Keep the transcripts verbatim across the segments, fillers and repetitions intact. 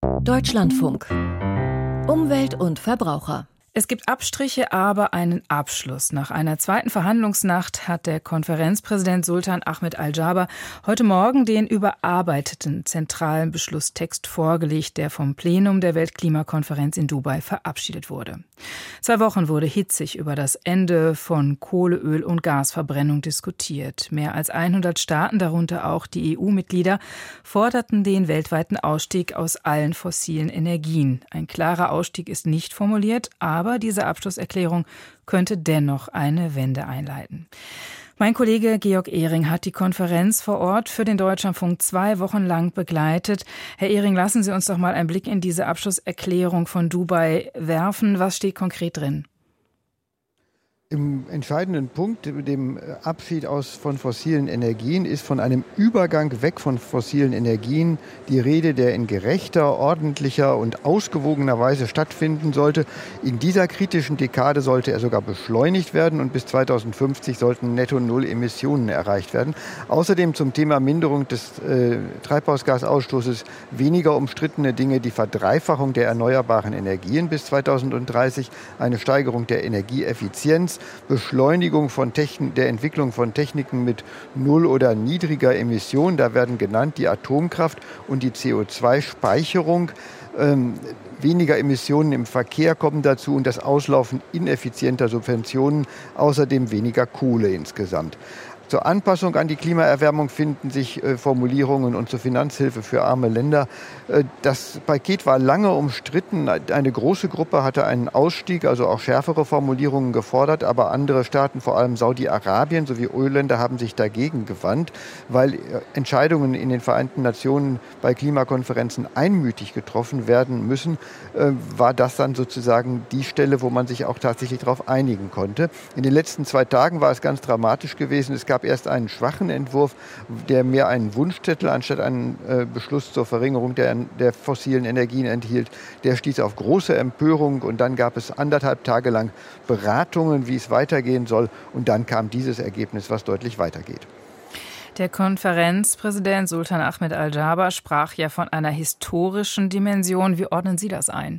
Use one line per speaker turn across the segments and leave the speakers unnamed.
Deutschlandfunk. Umwelt und Verbraucher.
Es gibt Abstriche, aber einen Abschluss. Nach einer zweiten Verhandlungsnacht hat der Konferenzpräsident Sultan Ahmed Al-Jaber heute Morgen den überarbeiteten zentralen Beschlusstext vorgelegt, der vom Plenum der Weltklimakonferenz in Dubai verabschiedet wurde. Zwei Wochen wurde hitzig über das Ende von Kohle-, Öl- und Gasverbrennung diskutiert. Mehr als hundert Staaten, darunter auch die E U-Mitglieder, forderten den weltweiten Ausstieg aus allen fossilen Energien. Ein klarer Ausstieg ist nicht formuliert, aber Aber diese Abschlusserklärung könnte dennoch eine Wende einleiten. Mein Kollege Georg Ehring hat die Konferenz vor Ort für den Deutschlandfunk zwei Wochen lang begleitet. Herr Ehring, lassen Sie uns doch mal einen Blick in diese Abschlusserklärung von Dubai werfen. Was steht konkret drin?
Im entscheidenden Punkt, dem Abschied aus von fossilen Energien, ist von einem Übergang weg von fossilen Energien die Rede, der in gerechter, ordentlicher und ausgewogener Weise stattfinden sollte. In dieser kritischen Dekade sollte er sogar beschleunigt werden und bis zweitausendfünfzig sollten netto null Emissionen erreicht werden. Außerdem zum Thema Minderung des äh, Treibhausgasausstoßes weniger umstrittene Dinge, die Verdreifachung der erneuerbaren Energien bis zweitausenddreißig, eine Steigerung der Energieeffizienz, Beschleunigung von Techn- der Entwicklung von Techniken mit null oder niedriger Emission. Da werden genannt die Atomkraft und die C O zwei Speicherung. Ähm, weniger Emissionen im Verkehr kommen dazu und das Auslaufen ineffizienter Subventionen. Außerdem weniger Kohle insgesamt. Zur Anpassung an die Klimaerwärmung finden sich äh, Formulierungen und zur Finanzhilfe für arme Länder. Äh, das Paket war lange umstritten. Eine große Gruppe hatte einen Ausstieg, also auch schärfere Formulierungen gefordert, aber andere Staaten, vor allem Saudi-Arabien sowie Ölländer, haben sich dagegen gewandt, weil äh, Entscheidungen in den Vereinten Nationen bei Klimakonferenzen einmütig getroffen werden müssen, äh, war das dann sozusagen die Stelle, wo man sich auch tatsächlich darauf einigen konnte. In den letzten zwei Tagen war es ganz dramatisch gewesen. Es gab erst einen schwachen Entwurf, der mehr einen Wunschzettel anstatt einen äh, Beschluss zur Verringerung der, der fossilen Energien enthielt. Der stieß auf große Empörung und dann gab es anderthalb Tage lang Beratungen, wie es weitergehen soll. Und dann kam dieses Ergebnis, was deutlich weitergeht.
Der Konferenzpräsident Sultan Ahmed Al-Jaber sprach ja von einer historischen Dimension. Wie ordnen Sie das ein?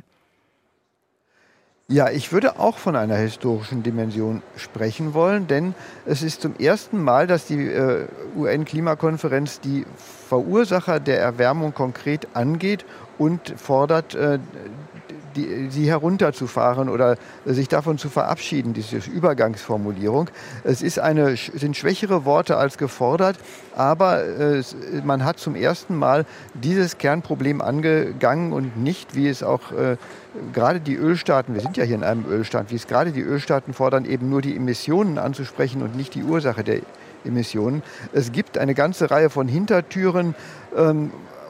Ja, ich würde auch von einer historischen Dimension sprechen wollen, denn es ist zum ersten Mal, dass die äh, U N-Klimakonferenz die Verursacher der Erwärmung konkret angeht und fordert, äh, die, sie herunterzufahren oder sich davon zu verabschieden, diese Übergangsformulierung. Es ist eine, sind schwächere Worte als gefordert, aber äh, man hat zum ersten Mal dieses Kernproblem angegangen und nicht, wie es auch äh, gerade die Ölstaaten, wir sind ja hier in einem Ölstaat, wie es gerade die Ölstaaten fordern, eben nur die Emissionen anzusprechen und nicht die Ursache der Emissionen. Es gibt eine ganze Reihe von Hintertüren, ähm,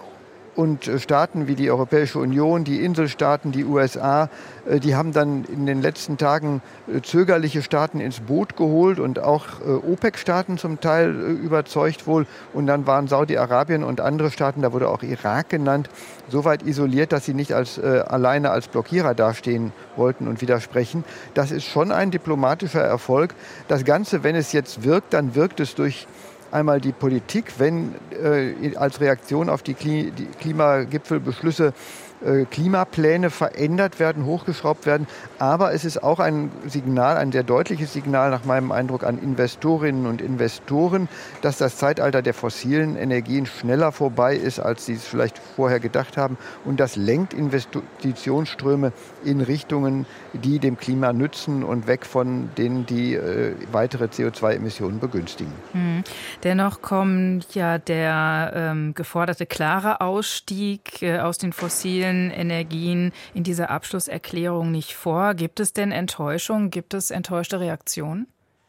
und Staaten wie die Europäische Union, die Inselstaaten, die U S A, die haben dann in den letzten Tagen zögerliche Staaten ins Boot geholt und auch OPEC-Staaten zum Teil überzeugt wohl. Und dann waren Saudi-Arabien und andere Staaten, da wurde auch Irak genannt, so weit isoliert, dass sie nicht als, äh, alleine als Blockierer dastehen wollten und widersprechen. Das ist schon ein diplomatischer Erfolg. Das Ganze, wenn es jetzt wirkt, dann wirkt es durch einmal die Politik, wenn äh, als Reaktion auf die, Kli- die Klimagipfelbeschlüsse äh, Klimapläne verändert werden, hochgeschraubt werden. Aber es ist auch ein Signal, ein sehr deutliches Signal nach meinem Eindruck an Investorinnen und Investoren, dass das Zeitalter der fossilen Energien schneller vorbei ist, als sie es vielleicht vorher gedacht haben. Und das lenkt Investitionsströme in Richtungen, die dem Klima nützen und weg von denen, die äh, weitere C O zwei Emissionen begünstigen.
Hm. Dennoch kommt ja der ähm, geforderte klare Ausstieg äh, aus den fossilen Energien in dieser Abschlusserklärung nicht vor. Gibt es denn Enttäuschung? Gibt es enttäuschte Reaktionen?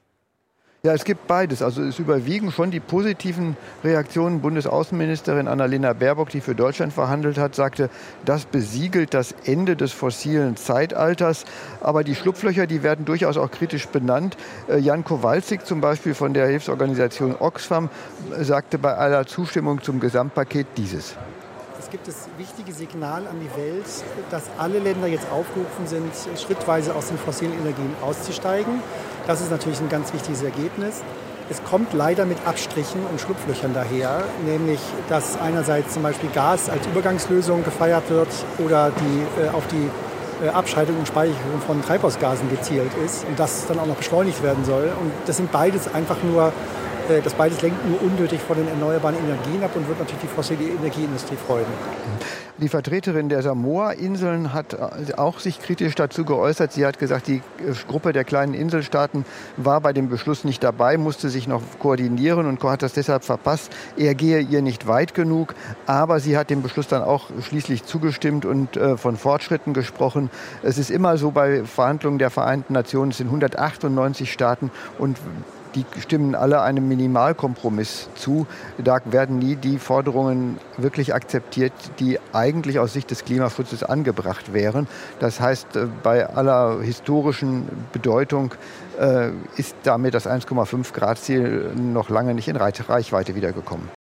Ja, es gibt beides. Also es überwiegen schon die positiven Reaktionen. Bundesaußenministerin Annalena Baerbock, die für Deutschland verhandelt hat, sagte, das besiegelt das Ende des fossilen Zeitalters. Aber die Schlupflöcher, die werden durchaus auch kritisch benannt. Jan Kowalczyk zum Beispiel von der Hilfsorganisation Oxfam sagte bei aller Zustimmung zum Gesamtpaket dieses.
Es gibt das wichtige Signal an die Welt, dass alle Länder jetzt aufgerufen sind, schrittweise aus den fossilen Energien auszusteigen. Das ist natürlich ein ganz wichtiges Ergebnis. Es kommt leider mit Abstrichen und Schlupflöchern daher, nämlich dass einerseits zum Beispiel Gas als Übergangslösung gefeiert wird oder die äh, auf die äh, Abscheidung und Speicherung von Treibhausgasen gezielt ist und das dann auch noch beschleunigt werden soll. Und das sind beides einfach nur, äh, das beides lenkt nur unnötig von den erneuerbaren Energien ab und wird natürlich die fossile Energieindustrie freuen.
Die Vertreterin der Samoa-Inseln hat auch sich kritisch dazu geäußert. Sie hat gesagt, die Gruppe der kleinen Inselstaaten war bei dem Beschluss nicht dabei, musste sich noch koordinieren und hat das deshalb verpasst. Er gehe ihr nicht weit genug, aber sie hat dem Beschluss dann auch schließlich zugestimmt und äh, von Fortschritten gesprochen. Es ist immer so bei Verhandlungen der Vereinten Nationen, es sind hundertachtundneunzig Staaten und die stimmen alle einem Minimalkompromiss zu. Da werden nie die Forderungen wirklich akzeptiert, die eigentlich aus Sicht des Klimaschutzes angebracht wären. Das heißt, bei aller historischen Bedeutung äh, ist damit das eins Komma fünf Grad Ziel noch lange nicht in Reichweite wiedergekommen.